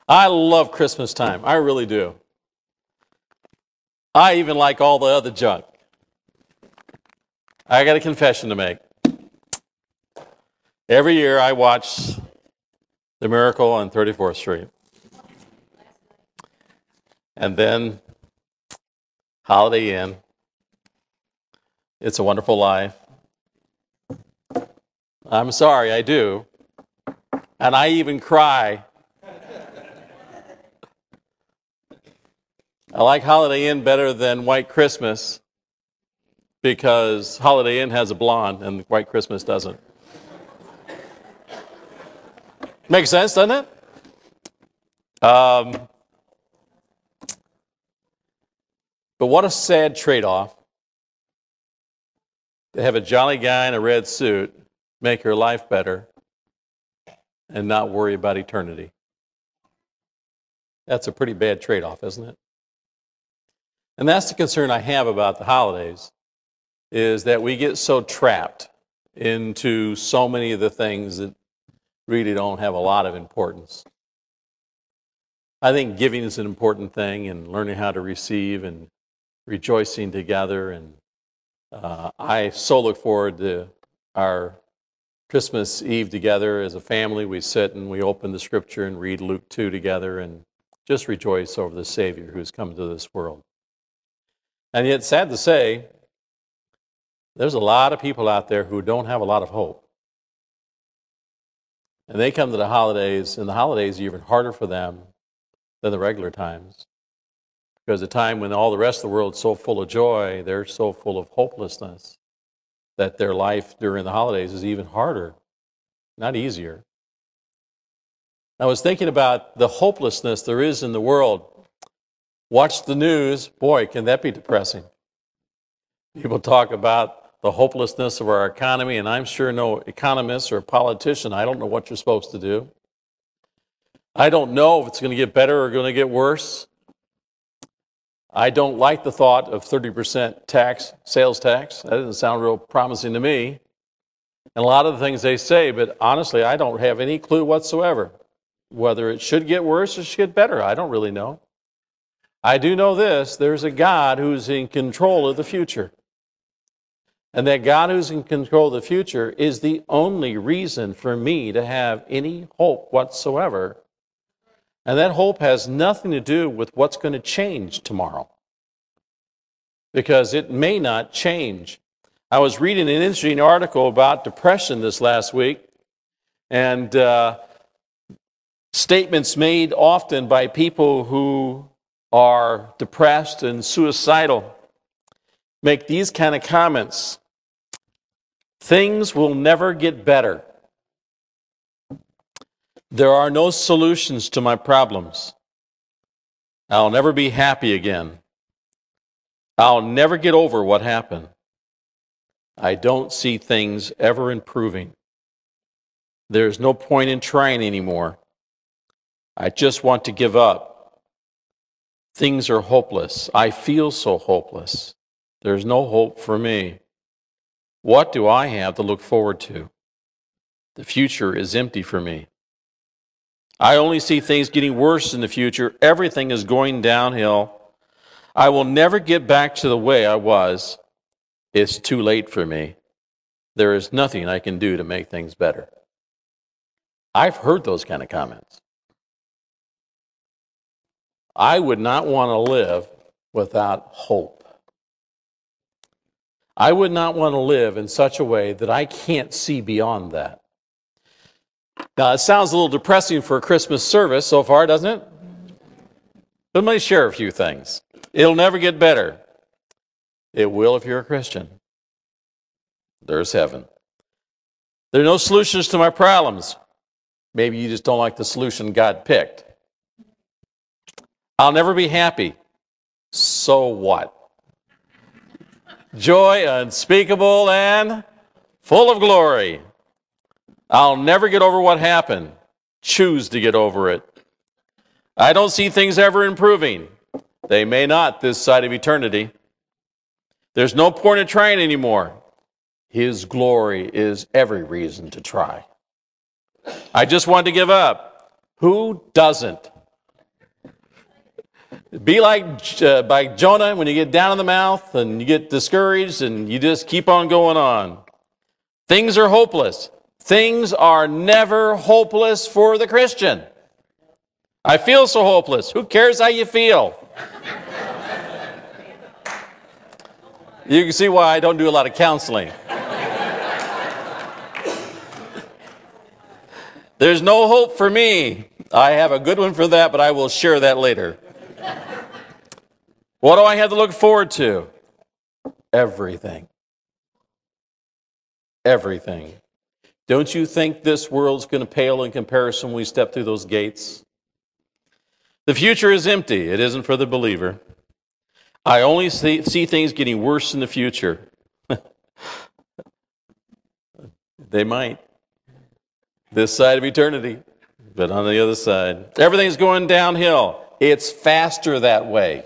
I love Christmas time. I really do. I even like all the other junk. I got a confession to make. Every year I watch The Miracle on 34th Street. And then Holiday Inn. It's a Wonderful Life. I'm sorry, I do. And I even cry. I like Holiday Inn better than White Christmas because Holiday Inn has a blonde and White Christmas doesn't. Makes sense, doesn't it? But what a sad trade-off to have a jolly guy in a red suit make your life better and not worry about eternity. That's a pretty bad trade-off, isn't it? And that's the concern I have about the holidays, is that we get so trapped into so many of the things that really don't have a lot of importance. I think giving is an important thing, and learning how to receive and rejoicing together. And I so look forward to our Christmas Eve together as a family. We sit and we open the Scripture and read Luke 2 together and just rejoice over the Savior who's come to this world. And yet, sad to say, there's a lot of people out there who don't have a lot of hope. And they come to the holidays, and the holidays are even harder for them than the regular times. Because the time when all the rest of the world's so full of joy, they're so full of hopelessness that their life during the holidays is even harder, not easier. I was thinking about the hopelessness there is in the world. Watch the news. Boy, can that be depressing. People talk about the hopelessness of our economy, and I'm sure no economist or politician, I don't know what you're supposed to do. I don't know if it's going to get better or going to get worse. I don't like the thought of 30% tax, sales tax. That doesn't sound real promising to me. And a lot of the things they say, but honestly, I don't have any clue whatsoever. Whether it should get worse or should get better, I don't really know. I do know this, there's a God who's in control of the future. And that God who's in control of the future is the only reason for me to have any hope whatsoever. And that hope has nothing to do with what's going to change tomorrow. Because it may not change. I was reading an interesting article about depression this last week. And statements made often by people who are depressed and suicidal make these kind of comments. Things will never get better. There are no solutions to my problems. I'll never be happy again. I'll never get over what happened. I don't see things ever improving. There's no point in trying anymore. I just want to give up. Things are hopeless. I feel so hopeless. There's no hope for me. What do I have to look forward to? The future is empty for me. I only see things getting worse in the future. Everything is going downhill. I will never get back to the way I was. It's too late for me. There is nothing I can do to make things better. I've heard those kind of comments. I would not want to live without hope. I would not want to live in such a way that I can't see beyond that. Now, it sounds a little depressing for a Christmas service so far, doesn't it? But let me share a few things. It'll never get better. It will if you're a Christian. There's heaven. There are no solutions to my problems. Maybe you just don't like the solution God picked. I'll never be happy. So what? Joy unspeakable and full of glory. I'll never get over what happened. Choose to get over it. I don't see things ever improving. They may not this side of eternity. There's no point in trying anymore. His glory is every reason to try. I just want to give up. Who doesn't? Be like Jonah when you get down in the mouth and you get discouraged and you just keep on going on. Things are hopeless. Things are never hopeless for the Christian. I feel so hopeless. Who cares how you feel? You can see why I don't do a lot of counseling. There's no hope for me. I have a good one for that, but I will share that later. What do I have to look forward to? Everything. Everything. Don't you think this world's going to pale in comparison when we step through those gates? The future is empty. It isn't for the believer. I only see things getting worse in the future. They might. This side of eternity, but on the other side. Everything's going downhill. It's faster that way.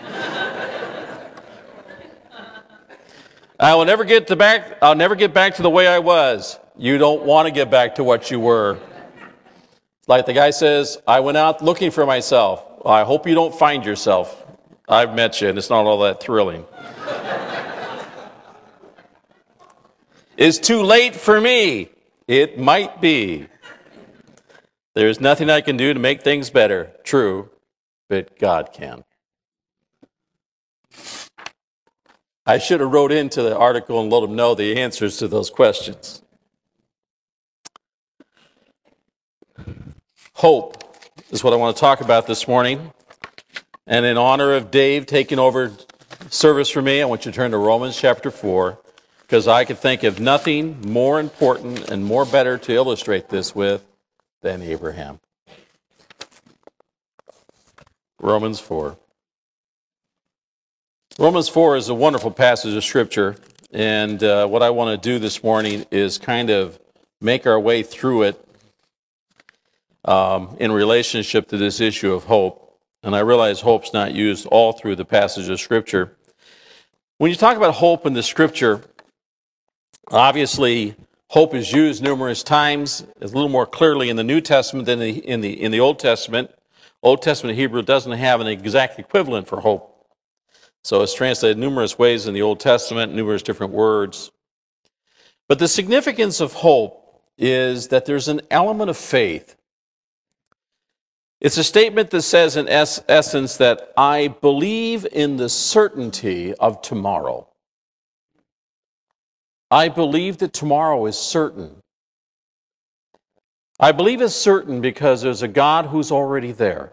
I'll never get back to the way I was. You don't want to get back to what you were. Like the guy says, I went out looking for myself. Well, I hope you don't find yourself. I've met you, and it's not all that thrilling. It's too late for me. It might be. There's nothing I can do to make things better. True, but God can. I should have wrote into the article and let them know the answers to those questions. Hope is what I want to talk about this morning. And in honor of Dave taking over service for me, I want you to turn to Romans chapter 4, because I could think of nothing more important and more better to illustrate this with than Abraham. Romans 4. Romans 4 is a wonderful passage of Scripture, and what I want to do this morning is kind of make our way through it in relationship to this issue of hope. And I realize hope's not used all through the passage of Scripture. When you talk about hope in the Scripture, obviously hope is used numerous times. It's a little more clearly in the New Testament than in the Old Testament. Old Testament Hebrew doesn't have an exact equivalent for hope. So it's translated numerous ways in the Old Testament, numerous different words. But the significance of hope is that there's an element of faith. It's a statement that says in essence that I believe in the certainty of tomorrow. I believe that tomorrow is certain. I believe it's certain because there's a God who's already there.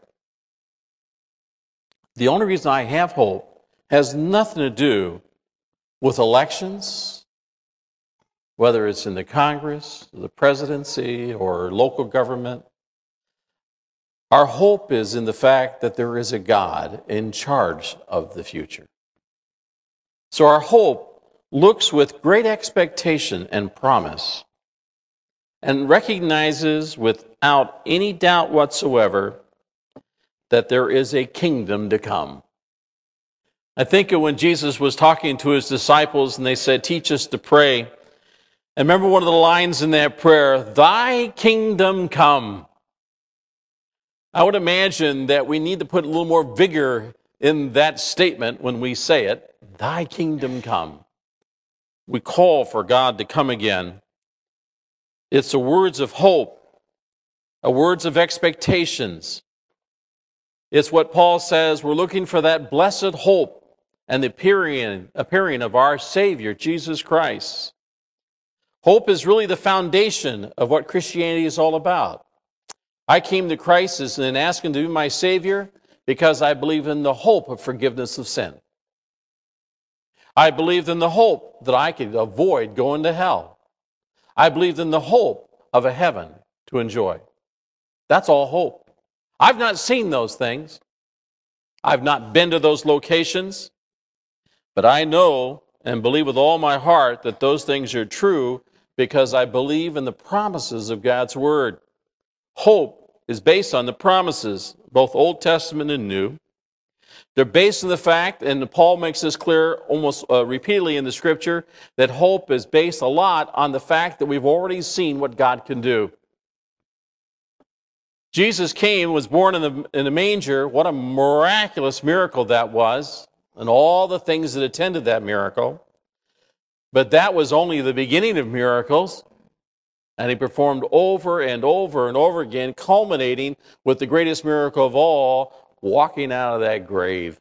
The only reason I have hope has nothing to do with elections, whether it's in the Congress, the presidency, or local government. Our hope is in the fact that there is a God in charge of the future. So our hope looks with great expectation and promise and recognizes without any doubt whatsoever that there is a kingdom to come. I think of when Jesus was talking to his disciples and they said, teach us to pray. And remember one of the lines in that prayer, thy kingdom come. I would imagine that we need to put a little more vigor in that statement when we say it, thy kingdom come. We call for God to come again. It's the words of hope, the words of expectations. It's what Paul says, we're looking for that blessed hope and the appearing of our Savior, Jesus Christ. Hope is really the foundation of what Christianity is all about. I came to Christ and asked Him to be my Savior because I believe in the hope of forgiveness of sin. I believed in the hope that I could avoid going to hell. I believed in the hope of a heaven to enjoy. That's all hope. I've not seen those things. I've not been to those locations. But I know and believe with all my heart that those things are true because I believe in the promises of God's Word. Hope is based on the promises, both Old Testament and New. They're based on the fact, and Paul makes this clear almost repeatedly in the Scripture, that hope is based a lot on the fact that we've already seen what God can do. Jesus came, was born in the manger. What a miraculous miracle that was, and all the things that attended that miracle. But that was only the beginning of miracles. And he performed over and over and over again, culminating with the greatest miracle of all, walking out of that grave,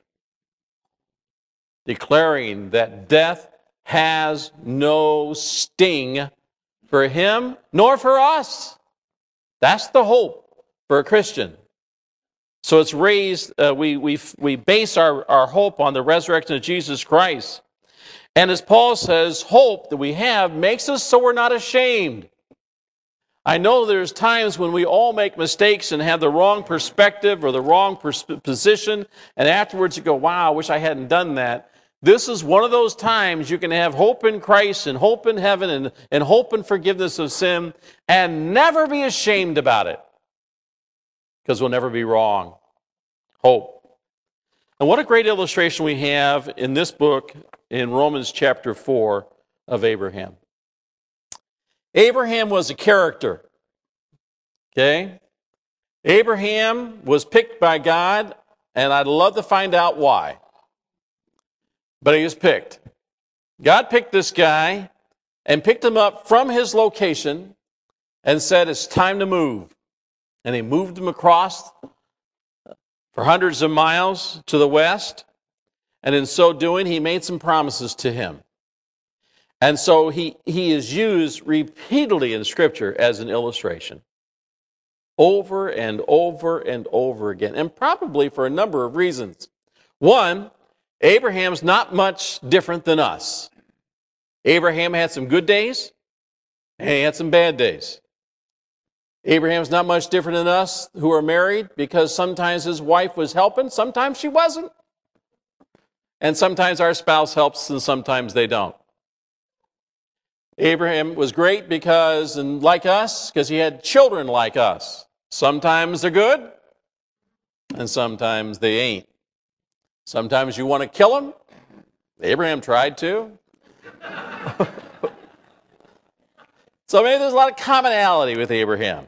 declaring that death has no sting for him nor for us. That's the hope for a Christian. So it's raised, we base our hope on the resurrection of Jesus Christ. And as Paul says, hope that we have makes us so we're not ashamed. I know there's times when we all make mistakes and have the wrong perspective or the wrong position, and afterwards you go, wow, I wish I hadn't done that. This is one of those times you can have hope in Christ and hope in heaven and hope in forgiveness of sin and never be ashamed about it, because we'll never be wrong. Hope. And what a great illustration we have in this book in Romans chapter 4 of Abraham. Abraham was a character, okay? Abraham was picked by God, and I'd love to find out why. But he was picked. God picked this guy and picked him up from his location and said, it's time to move. And he moved him across for hundreds of miles to the west, and in so doing, he made some promises to him. And so he is used repeatedly in Scripture as an illustration. Over and over and over again. And probably for a number of reasons. One, Abraham's not much different than us. Abraham had some good days, and he had some bad days. Abraham's not much different than us who are married, because sometimes his wife was helping, sometimes she wasn't. And sometimes our spouse helps and sometimes they don't. Abraham was great because, and like us, because he had children like us. Sometimes they're good, and sometimes they ain't. Sometimes you want to kill them. Abraham tried to. So maybe there's a lot of commonality with Abraham.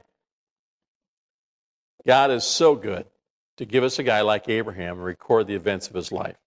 God is so good to give us a guy like Abraham and record the events of his life.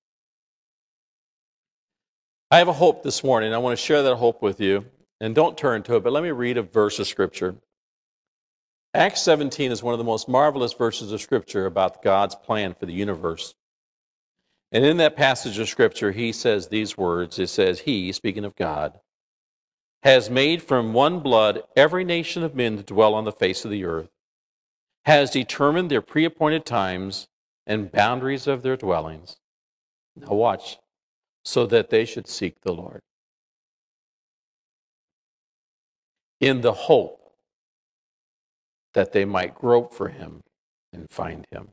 I have a hope this morning. I want to share that hope with you. And don't turn to it, but let me read a verse of Scripture. Acts 17 is one of the most marvelous verses of Scripture about God's plan for the universe. And in that passage of Scripture, he says these words. It says, He, speaking of God, has made from one blood every nation of men to dwell on the face of the earth, has determined their pre-appointed times and boundaries of their dwellings. Now watch. So that they should seek the Lord, in the hope that they might grope for him and find him.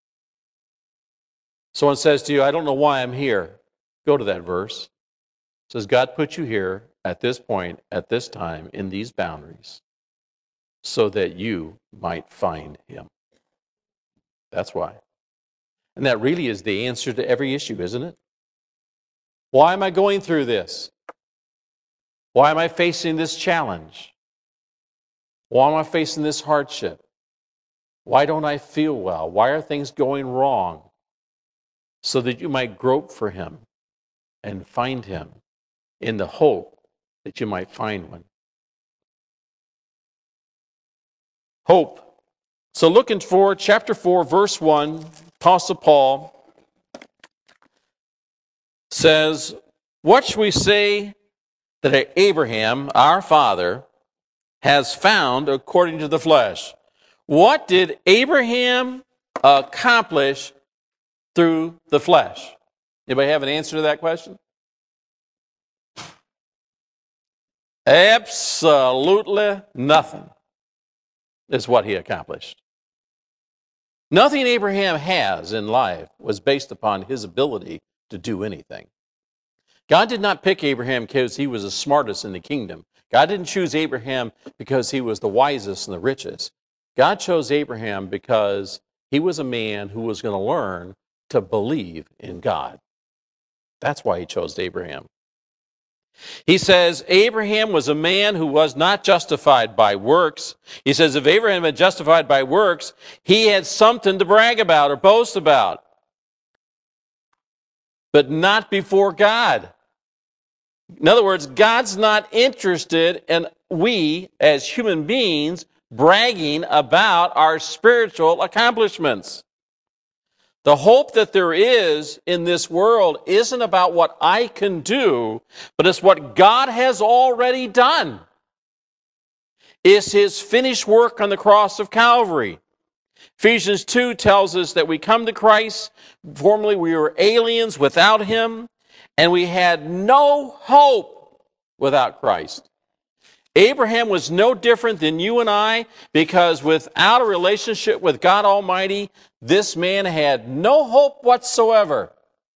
Someone says to you, I don't know why I'm here. Go to that verse. It says, God put you here at this point, at this time, in these boundaries, so that you might find him. That's why. And that really is the answer to every issue, isn't it? Why am I going through this? Why am I facing this challenge? Why am I facing this hardship? Why don't I feel well? Why are things going wrong? So that you might grope for him and find him in the hope that you might find one. Hope. So looking for chapter 4, verse 1, Apostle Paul says, what shall we say that Abraham, our father, has found according to the flesh? What did Abraham accomplish through the flesh? Anybody have an answer to that question? Absolutely nothing is what he accomplished. Nothing Abraham has in life was based upon his ability to do anything. God did not pick Abraham because he was the smartest in the kingdom. God didn't choose Abraham because he was the wisest and the richest. God chose Abraham because he was a man who was going to learn to believe in God. That's why he chose Abraham. He says Abraham was a man who was not justified by works. He says if Abraham had been justified by works, he had something to brag about or boast about, but not before God. In other words, God's not interested in we as human beings bragging about our spiritual accomplishments. The hope that there is in this world isn't about what I can do, but it's what God has already done. It's His finished work on the cross of Calvary. Ephesians 2 tells us that we come to Christ. Formerly we were aliens without Him, and we had no hope without Christ. Abraham was no different than you and I, because without a relationship with God Almighty, this man had no hope whatsoever.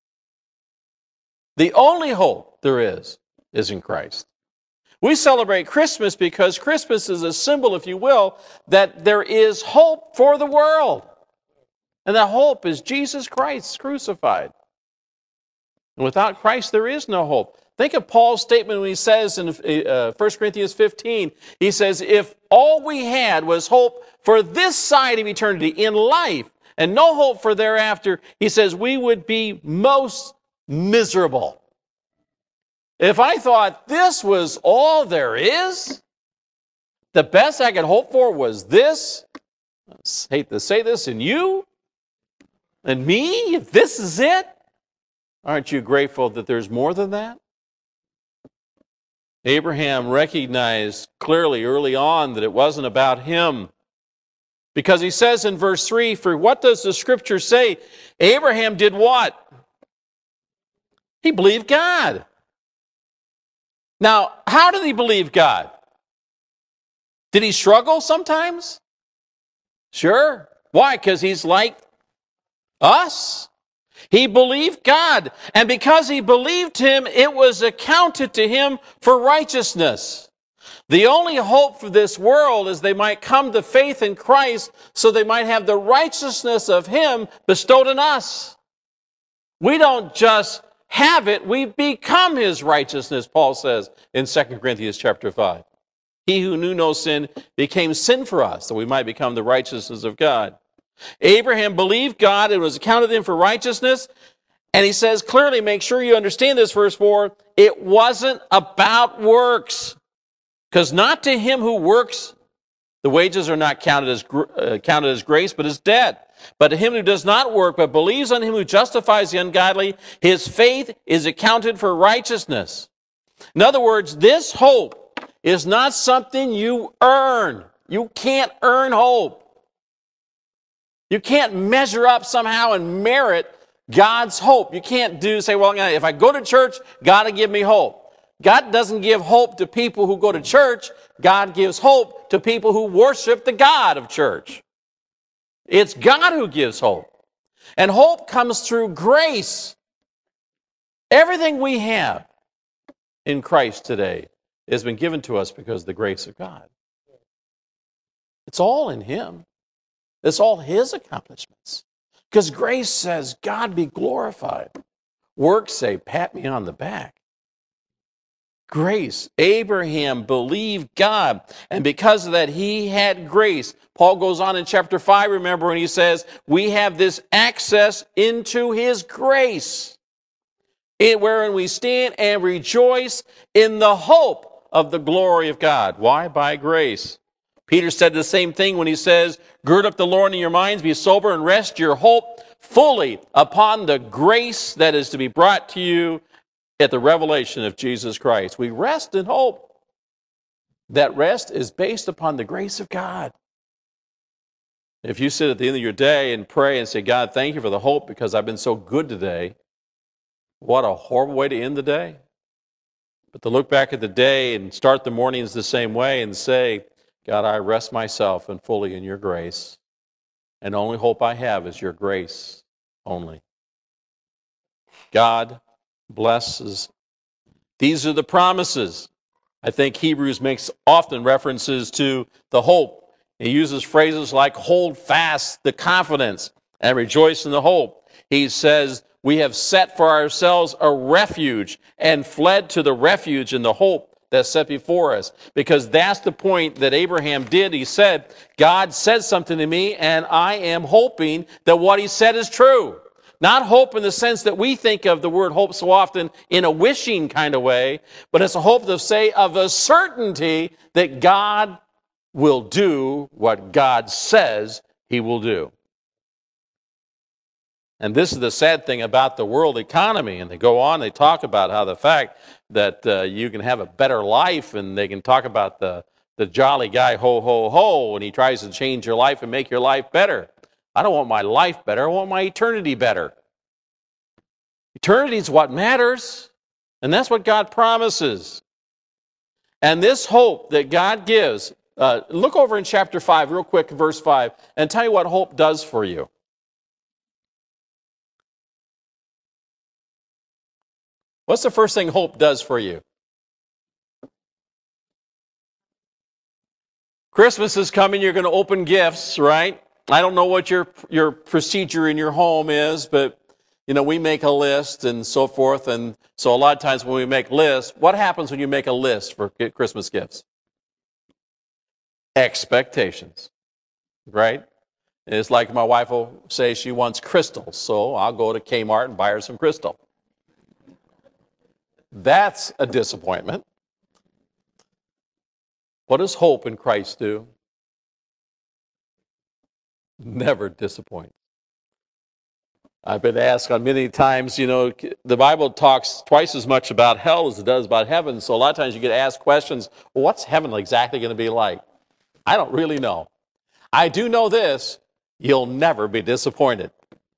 The only hope there is in Christ. We celebrate Christmas because Christmas is a symbol, if you will, that there is hope for the world. And that hope is Jesus Christ crucified. And without Christ, there is no hope. Think of Paul's statement when he says in 1 Corinthians 15, he says, if all we had was hope for this side of eternity in life and no hope for thereafter, he says we would be most miserable. If I thought this was all there is, the best I could hope for was this, I hate to say this, and you and me, if this is it, aren't you grateful that there's more than that? Abraham recognized clearly early on that it wasn't about him. Because he says in verse 3, for what does the Scripture say? Abraham did what? He believed God. Now, how did he believe God? Did he struggle sometimes? Sure. Why? Because he's like us. He believed God, and because he believed Him, it was accounted to him for righteousness. The only hope for this world is they might come to faith in Christ so they might have the righteousness of Him bestowed on us. We don't just have it, we become His righteousness, Paul says in 2 Corinthians chapter 5. He who knew no sin became sin for us, that we might become the righteousness of God. Abraham believed God, and was accounted to him for righteousness. And he says clearly, make sure you understand this, verse 4, it wasn't about works. Because not to him who works, the wages are not counted as grace, but as debt. But to him who does not work, but believes on Him who justifies the ungodly, his faith is accounted for righteousness. In other words, this hope is not something you earn. You can't earn hope. You can't measure up somehow and merit God's hope. You can't say, well, if I go to church, God will give me hope. God doesn't give hope to people who go to church. God gives hope to people who worship the God of church. It's God who gives hope. And hope comes through grace. Everything we have in Christ today has been given to us because of the grace of God. It's all in Him. It's all His accomplishments. Because grace says, God be glorified. Works say, pat me on the back. Grace. Abraham believed God. And because of that, he had grace. Paul goes on in chapter 5, remember, when he says, we have this access into His grace, wherein we stand and rejoice in the hope of the glory of God. Why? By grace. Peter said the same thing when he says, gird up the Lord in your minds, be sober, and rest your hope fully upon the grace that is to be brought to you at the revelation of Jesus Christ. We rest in hope. That rest is based upon the grace of God. If you sit at the end of your day and pray and say, God, thank you for the hope because I've been so good today, what a horrible way to end the day. But to look back at the day and start the mornings the same way and say, God, I rest myself and fully in your grace. And the only hope I have is your grace only. God blesses. These are the promises. I think Hebrews makes often references to the hope. He uses phrases like hold fast the confidence and rejoice in the hope. He says, we have set for ourselves a refuge and fled to the refuge and the hope that's set before us. Because that's the point that Abraham did. He said, God said something to me, and I am hoping that what he said is true. Not hope in the sense that we think of the word hope so often in a wishing kind of way, but it's a hope to say of a certainty that God will do what God says he will do. And this is the sad thing about the world economy. And they go on, they talk about how the fact that you can have a better life, and they can talk about the jolly guy, ho, ho, ho, and he tries to change your life and make your life better. I don't want my life better. I want my eternity better. Eternity is what matters, and that's what God promises. And this hope that God gives, look over in chapter 5 real quick, verse 5, and tell you what hope does for you. What's the first thing hope does for you? Christmas is coming, you're going to open gifts, right? I don't know what your procedure in your home is, but we make a list and so forth. And so a lot of times when we make lists, what happens when you make a list for Christmas gifts? Expectations, right? It's like my wife will say she wants crystals, so I'll go to Kmart and buy her some crystal. That's a disappointment. What does hope in Christ do? Never disappoint. I've been asked on many times, the Bible talks twice as much about hell as it does about heaven. So a lot of times you get asked questions, well, what's heaven exactly going to be like? I don't really know. I do know this, you'll never be disappointed.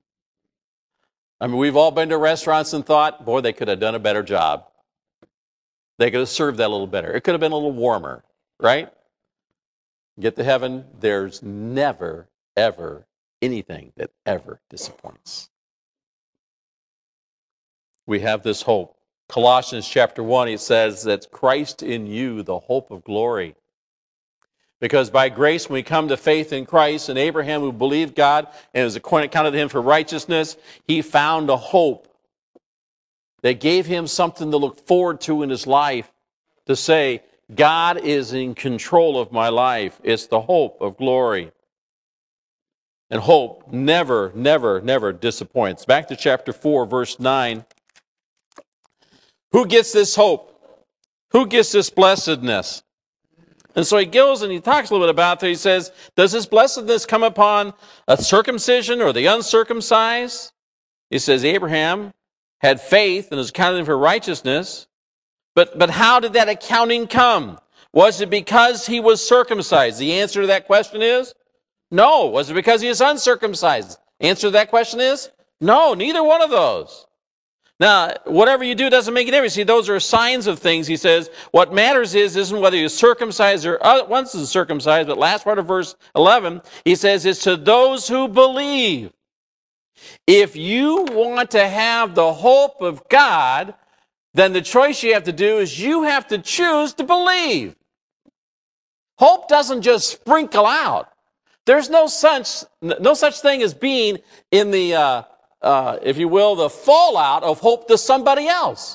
I mean, we've all been to restaurants and thought, boy, they could have done a better job. They could have served that a little better. It could have been a little warmer, right? Get to heaven, there's never, ever anything that ever disappoints. We have this hope. Colossians chapter 1, it says that Christ in you, the hope of glory. Because by grace, when we come to faith in Christ, and Abraham, who believed God and was counted to him for righteousness, he found a hope that gave him something to look forward to in his life, to say, God is in control of my life. It's the hope of glory. And hope never, never, never disappoints. Back to chapter 4, verse 9. Who gets this hope? Who gets this blessedness? And so he goes and he talks a little bit about that. He says, does this blessedness come upon a circumcision or the uncircumcised? He says, Abraham had faith and was counted for righteousness. But how did that accounting come? Was it because he was circumcised? The answer to that question is no. Was it because he is uncircumcised? Answer to that question is no, neither one of those. Now, whatever you do doesn't make a difference. See, those are signs of things. He says, what matters isn't whether you're circumcised or once is circumcised, but last part of verse 11, he says, it's to those who believe. If you want to have the hope of God, then the choice you have to do is you have to choose to believe. Hope doesn't just sprinkle out. There's no such thing as being in the, if you will, the fallout of hope to somebody else.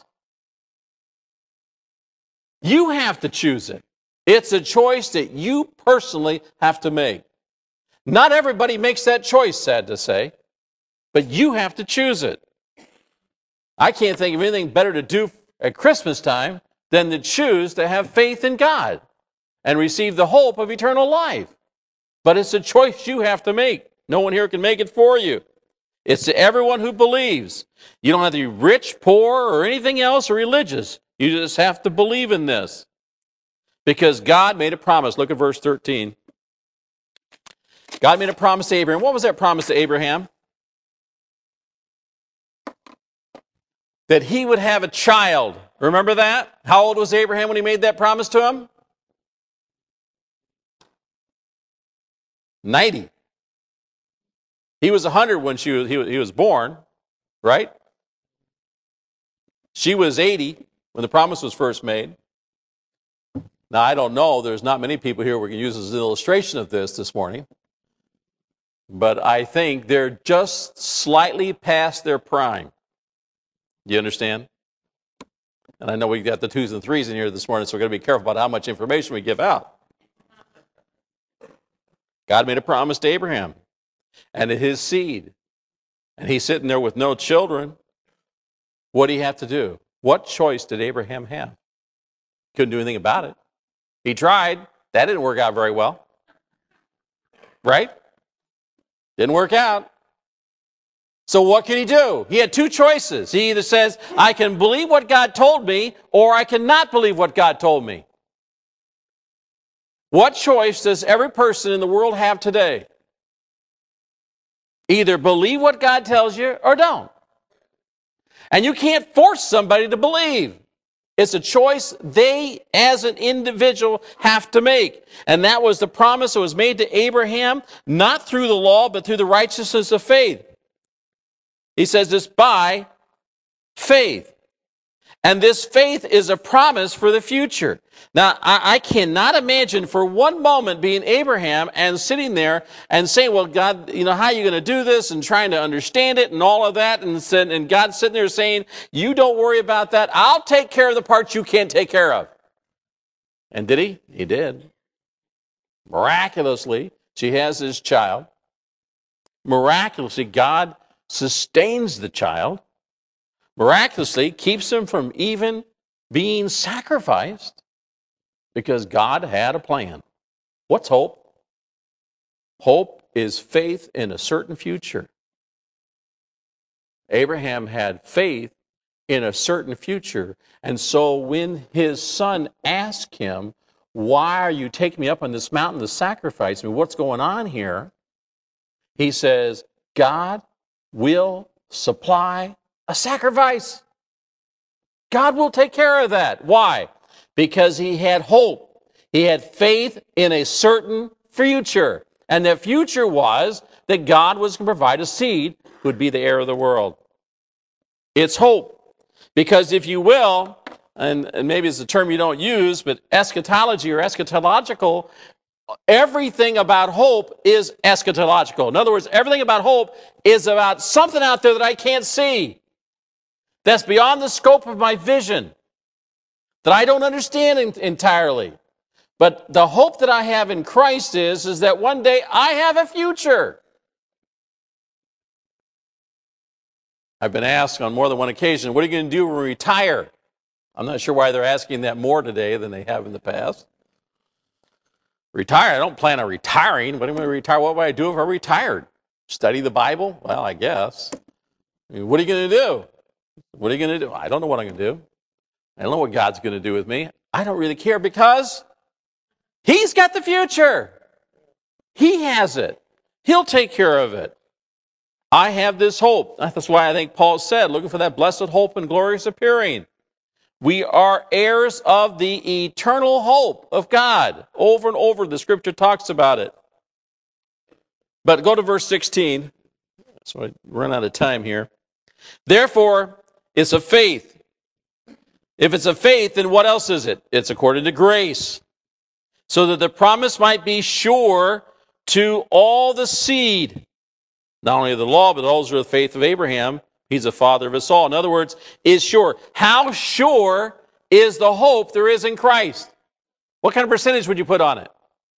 You have to choose it. It's a choice that you personally have to make. Not everybody makes that choice, sad to say, but you have to choose it. I can't think of anything better to do at Christmas time than to choose to have faith in God and receive the hope of eternal life. But it's a choice you have to make. No one here can make it for you. It's to everyone who believes. You don't have to be rich, poor, or anything else or religious. You just have to believe in this. Because God made a promise. Look at verse 13. God made a promise to Abraham. What was that promise to Abraham? That he would have a child. Remember that? How old was Abraham when he made that promise to him? 90. He was 100 when he was born, right? She was 80 when the promise was first made. Now, I don't know. There's not many people here we can use as an illustration of this morning. But I think they're just slightly past their prime. You understand? And I know we got the 2s and 3s in here this morning, so we're going to be careful about how much information we give out. God made a promise to Abraham and to his seed. And he's sitting there with no children. What did he have to do? What choice did Abraham have? Couldn't do anything about it. He tried. That didn't work out very well. Right? Didn't work out. So what can he do? He had 2 choices. He either says, I can believe what God told me, or I cannot believe what God told me. What choice does every person in the world have today? Either believe what God tells you or don't. And you can't force somebody to believe. It's a choice they, as an individual, have to make. And that was the promise that was made to Abraham, not through the law, but through the righteousness of faith. He says this by faith. And this faith is a promise for the future. Now, I cannot imagine for one moment being Abraham and sitting there and saying, well, God, how are you going to do this? And trying to understand it and all of that. And God sitting there saying, you don't worry about that. I'll take care of the parts you can't take care of. And did he? He did. Miraculously, she has this child. Miraculously, God sustains the child. Miraculously keeps him from even being sacrificed because God had a plan. What's hope? Hope is faith in a certain future. Abraham had faith in a certain future. And so when his son asked him, why are you taking me up on this mountain to sacrifice me? What's going on here? He says, God will supply a sacrifice. God will take care of that. Why? Because he had hope. He had faith in a certain future. And the future was that God was going to provide a seed who would be the heir of the world. It's hope. Because if you will, and maybe it's a term you don't use, but eschatology or eschatological, everything about hope is eschatological. In other words, everything about hope is about something out there that I can't see. That's beyond the scope of my vision, that I don't understand entirely. But the hope that I have in Christ is that one day I have a future. I've been asked on more than one occasion, what are you going to do when we retire? I'm not sure why they're asking that more today than they have in the past. Retire? I don't plan on retiring. What am I going to retire? What would I do if I retired? Study the Bible? Well, I guess. What are you going to do? What are you going to do? I don't know what I'm going to do. I don't know what God's going to do with me. I don't really care because He's got the future. He has it. He'll take care of it. I have this hope. That's why I think Paul said, looking for that blessed hope and glorious appearing. We are heirs of the eternal hope of God. Over and over the Scripture talks about it. But go to verse 16. So I run out of time here. Therefore, it's a faith. If it's a faith, then what else is it? It's according to grace. So that the promise might be sure to all the seed. Not only of the law, but also the faith of Abraham. He's the father of us all. In other words, is sure. How sure is the hope there is in Christ? What kind of percentage would you put on it?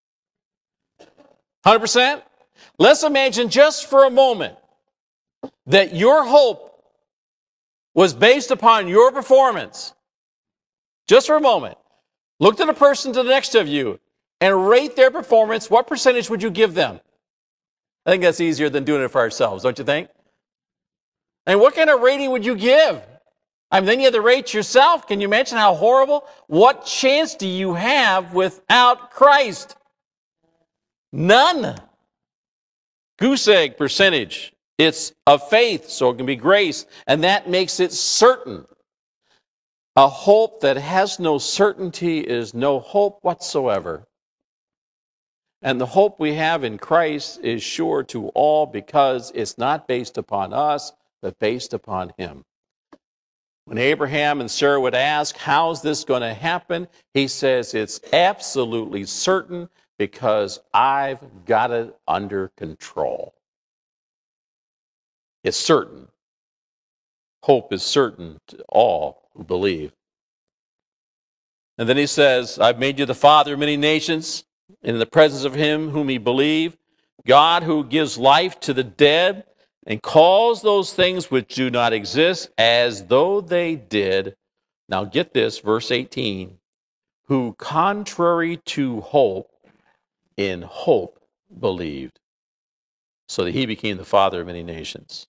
100%? Let's imagine just for a moment that your hope was based upon your performance. Just for a moment. Look to the person to the next of you and rate their performance. What percentage would you give them? I think that's easier than doing it for ourselves, don't you think? And what kind of rating would you give? I mean, then you have to rate yourself. Can you imagine how horrible? What chance do you have without Christ? None. Goose egg percentage. It's of faith, so it can be grace. And that makes it certain. A hope that has no certainty is no hope whatsoever. And the hope we have in Christ is sure to all because it's not based upon us, but based upon Him. When Abraham and Sarah would ask, how's this going to happen? He says, it's absolutely certain because I've got it under control. It's certain. Hope is certain to all who believe. And then he says, I've made you the father of many nations, in the presence of him whom ye believe, God who gives life to the dead, and calls those things which do not exist as though they did. Now get this, verse 18. Who contrary to hope, in hope believed, so that he became the father of many nations.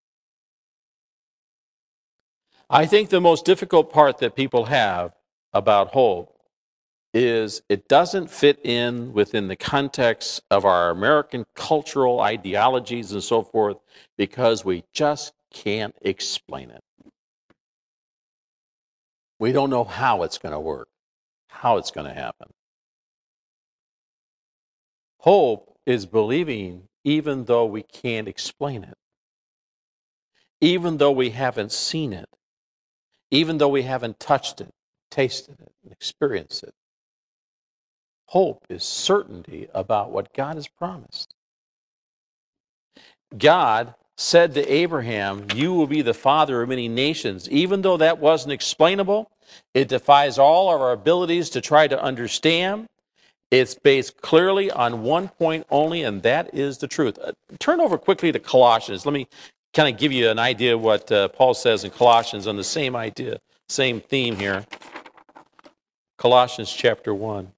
I think the most difficult part that people have about hope is it doesn't fit in within the context of our American cultural ideologies and so forth because we just can't explain it. We don't know how it's going to work, how it's going to happen. Hope is believing even though we can't explain it, even though we haven't seen it, even though we haven't touched it, tasted it, and experienced it. Hope is certainty about what God has promised. God said to Abraham, you will be the father of many nations. Even though that wasn't explainable, it defies all of our abilities to try to understand. It's based clearly on one point only, and that is the truth. Turn over quickly to Colossians. Let me kind of give you an idea of what Paul says in Colossians on the same idea, same theme here. Colossians chapter 1.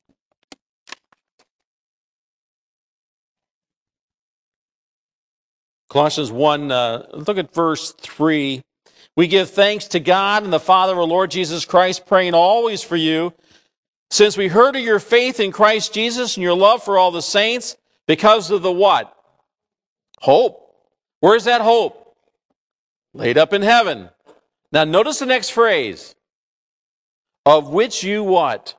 Colossians 1, look at verse 3. We give thanks to God and the Father of our Lord Jesus Christ, praying always for you, since we heard of your faith in Christ Jesus and your love for all the saints, because of the what? Hope. Where's that hope? Laid up in heaven. Now notice the next phrase. Of which you what?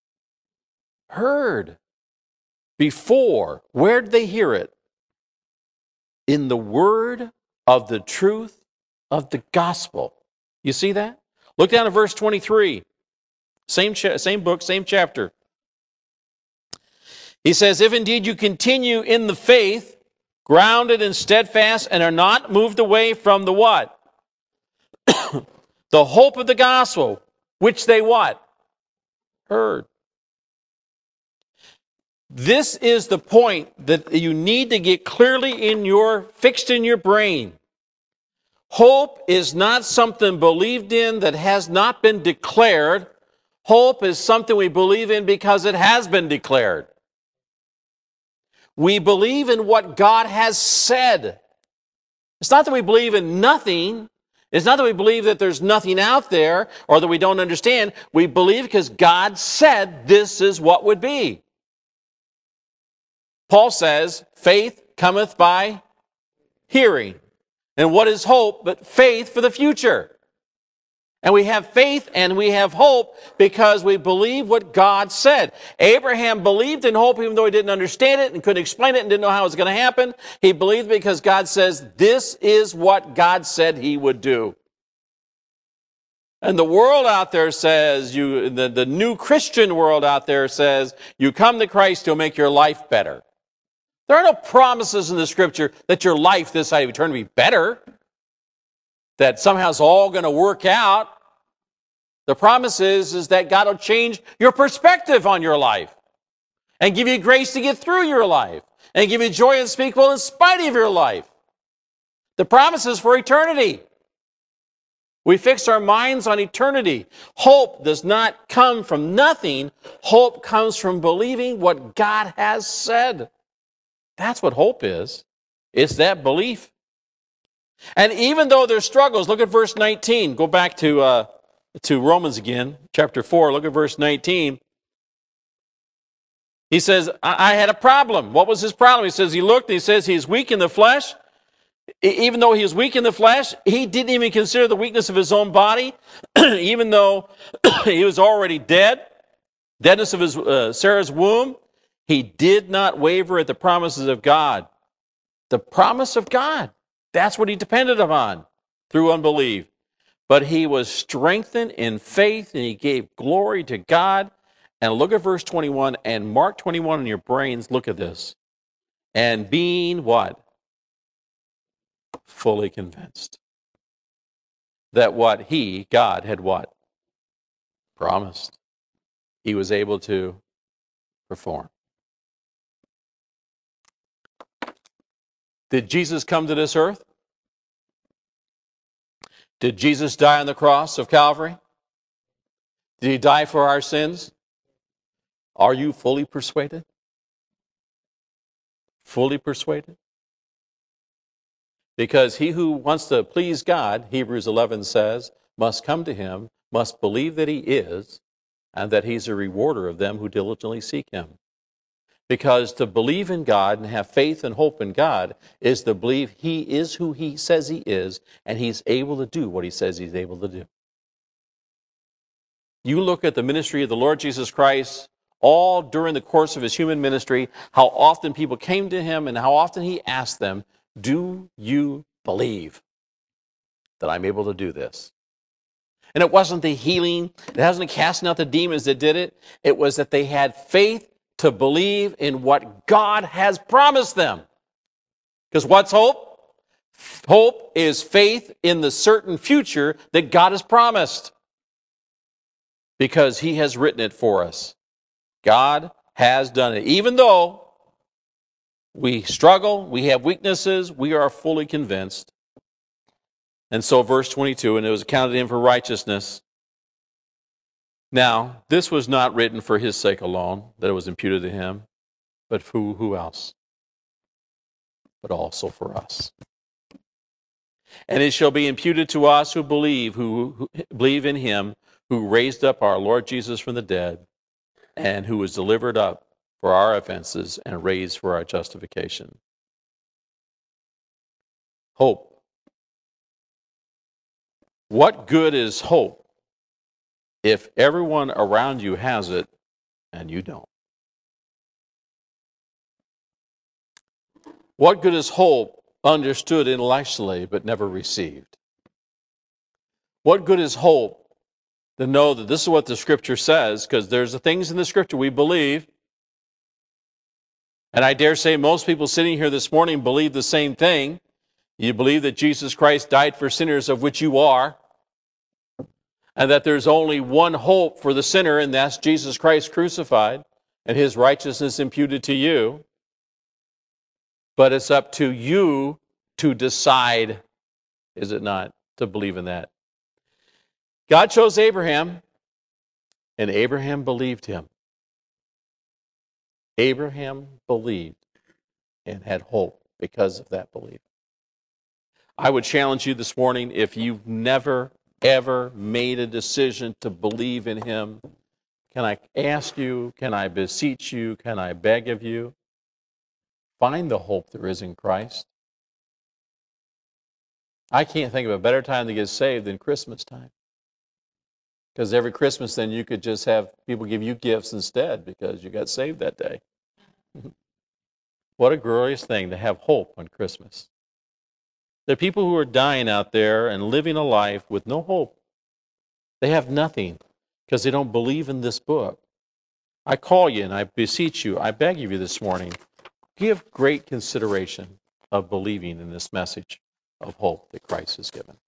Heard. Before. Where did they hear it? In the word of the truth of the gospel. You see that? Look down at verse 23. Same book, same chapter. He says, if indeed you continue in the faith, grounded and steadfast, and are not moved away from the what? The hope of the gospel, which they what? Heard. This is the point that you need to get clearly fixed in your brain. Hope is not something believed in that has not been declared. Hope is something we believe in because it has been declared. We believe in what God has said. It's not that we believe in nothing. It's not that we believe that there's nothing out there or that we don't understand. We believe because God said this is what would be. Paul says, faith cometh by hearing. And what is hope but faith for the future? And we have faith and we have hope because we believe what God said. Abraham believed in hope even though he didn't understand it and couldn't explain it and didn't know how it was going to happen. He believed because God says this is what God said he would do. And the world out there says, the new Christian world out there says, you come to Christ, he'll make your life better. There are no promises in the Scripture that your life this side of eternity will be better, that somehow it's all going to work out. The promise is that God will change your perspective on your life and give you grace to get through your life and give you joy unspeakable in spite of your life. The promise is for eternity. We fix our minds on eternity. Hope does not come from nothing. Hope comes from believing what God has said. That's what hope is. It's that belief. And even though there's struggles, look at verse 19. Go back to Romans again, chapter 4. Look at verse 19. He says, I had a problem. What was his problem? He says, he looked and he says, he's weak in the flesh. Even though he was weak in the flesh, he didn't even consider the weakness of his own body, even though he was already dead, deadness of his Sarah's womb. He did not waver at the promises of God. The promise of God. That's what he depended upon through unbelief. But he was strengthened in faith and he gave glory to God. And look at verse 21 and mark 21 in your brains. Look at this. And being what? Fully convinced. that what he, God, had what? Promised. He was able to perform. Did Jesus come to this earth? Did Jesus die on the cross of Calvary? Did he die for our sins? Are you fully persuaded? Fully persuaded? Because he who wants to please God, Hebrews 11 says, must come to him, must believe that he is, and that he's a rewarder of them who diligently seek him. Because to believe in God and have faith and hope in God is to believe he is who he says he is, and he's able to do what he says he's able to do. You look at the ministry of the Lord Jesus Christ, all during the course of his human ministry, how often people came to him and how often he asked them, do you believe that I'm able to do this? And it wasn't the healing, it wasn't the casting out the demons that did it. It was that they had faith to believe in what God has promised them. Because what's hope? Hope is faith in the certain future that God has promised. Because he has written it for us. God has done it. Even though we struggle, we have weaknesses, we are fully convinced. And so verse 22, and it was accounted to him for righteousness. Now, this was not written for his sake alone, that it was imputed to him, but for who else? But also for us. And it shall be imputed to us who believe in him, who raised up our Lord Jesus from the dead, and who was delivered up for our offenses and raised for our justification. Hope. What good is hope if everyone around you has it and you don't? What good is hope understood intellectually but never received? What good is hope to know that this is what the Scripture says, because there's the things in the Scripture we believe, and I dare say most people sitting here this morning believe the same thing. You believe that Jesus Christ died for sinners, of which you are, and that there's only one hope for the sinner, and that's Jesus Christ crucified and his righteousness imputed to you. But it's up to you to decide, is it not, to believe in that. God chose Abraham, and Abraham believed him. Abraham believed and had hope because of that belief. I would challenge you this morning, if you've never, ever made a decision to believe in him, can I ask you, can I beseech you, can I beg of you, find the hope there is in Christ. I can't think of a better time to get saved than Christmas time. Because every Christmas then you could just have people give you gifts instead because you got saved that day. What a glorious thing to have hope on Christmas. There are people who are dying out there and living a life with no hope. They have nothing because they don't believe in this book. I call you and I beseech you, I beg of you this morning, give great consideration of believing in this message of hope that Christ has given.